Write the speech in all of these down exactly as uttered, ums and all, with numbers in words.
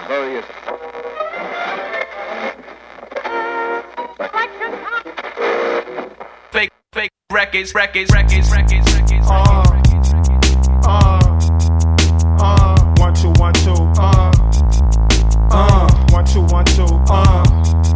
various fake, fake records, records, records, records, records. Uh, uh, uh, one, two, one, two, uh, uh, one, two, one, two, uh,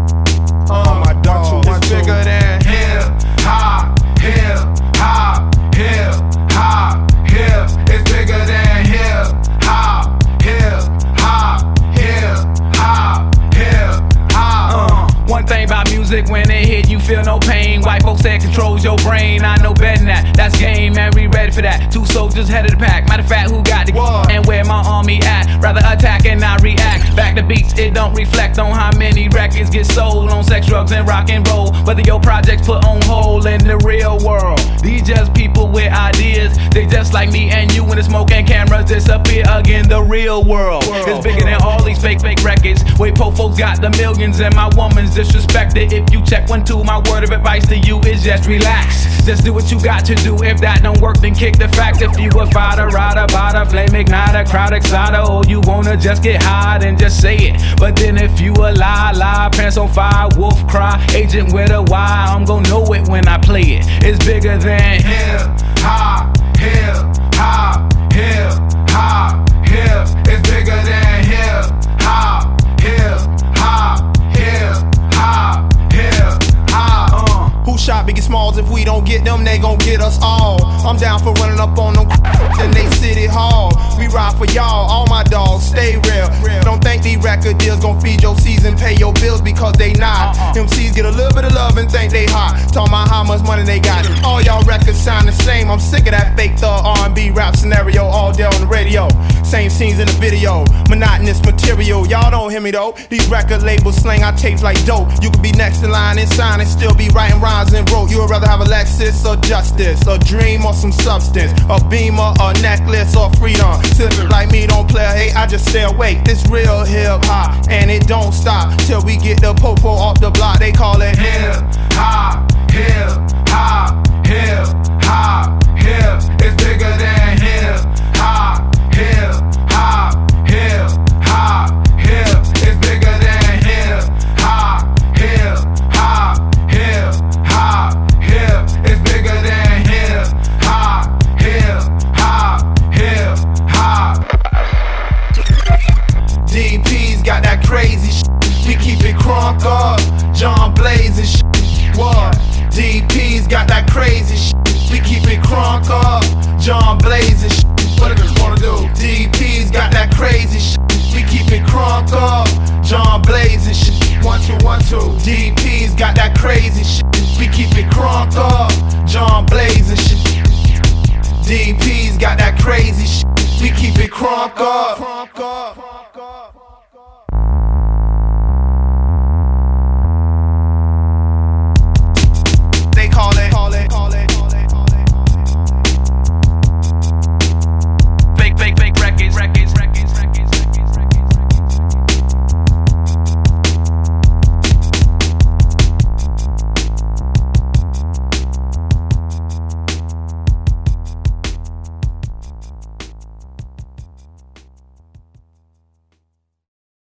uh, my dog, two, one, two. It's bigger than hip hop, hip hop, hip hop, hip. It's bigger than hip hop, hip hop, hip hop, hip hop. Uh, one thing about music, when it hit, you feel no pain. White folks say it controls your brain. I know better than that. That's game, man. We ready for that. Two soldiers head of the pack. Matter of fact, who got the What? and where my army at? Rather attack and not react. Back to beats, it don't reflect on how many records get sold on sex, drugs, and rock and roll. Whether your projects put on hold in the real world. These just people with ideas. They just like me and you when the smoke and cameras disappear again. The real world is bigger than all these fake, fake records. Wait, po folks got the millions and my woman's disrespected. If you check one, two, my word of advice to you is just relax. Just do what you got to do. If that don't work, then kick the fact. If you a fighter, rider, bada, flame igniter, crowd exciter, or you wanna just get high, then just say it. But then if you a lie, lie, pants on fire, wolf cry, agent with a Y, I'm gon' know it when I play it. It's bigger than Hip hop, hip hop, hip hop, hip. It's bigger than hip hop, hip hop, hip hop, hip hop. Uh, who shot Biggie Smalls? If we don't get them, they gon' get us all. I'm down for running up on them in they city hall. We ride for y'all, all my dogs, stay real. Don't think these record deals gon' feed your season, pay your bills because they not. M Cs get a little bit of love and think they hot. Talking about how much money they got. All y'all records sound the same. I'm sick of that fake thug R and B rap scenario all day on the radio. Same scenes in the video, monotonous material. Y'all don't hear me though. These record labels slang our tapes like dope. You could be next in line and sign and still be writing rhymes and wrote. You would rather have a Lexus or justice, a dream or some substance, a beamer, a necklace or freedom. Sippin' like me don't play, hey, I just stay awake. This real hip hop and it don't stop till we get the popo off the block. They call it hip hop, hip hop, hip hop, hip. It's bigger than hip hop, hip hop, hip hop, hip. It's bigger than hip hop, hip hop, hip hop, hip. It's bigger than hip hop, hip hop, hip hop. D P's got that crazy shit. We keep it crunk up. John Blaze and shit. What? D P's got that crazy shit. We keep it crunk up. John Blaze and shit. What do you wanna do? D P's got that crazy shit. We keep it crunk up. John Blaze and shit. One, two, one, two. D P's got that crazy shit. We keep it crunk up. John Blaze and shit. D P's got that crazy shit. We keep it crunk up.